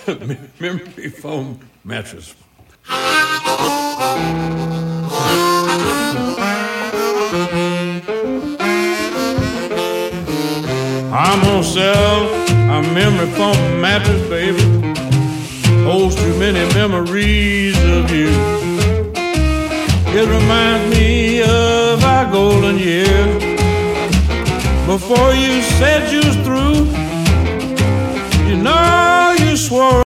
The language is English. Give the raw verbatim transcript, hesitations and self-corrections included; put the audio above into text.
memory foam mattress. I'm gonna sell a memory foam mattress, baby. Holds too many memories of you. It reminds me of our golden years. Before you said you was through, you know you swore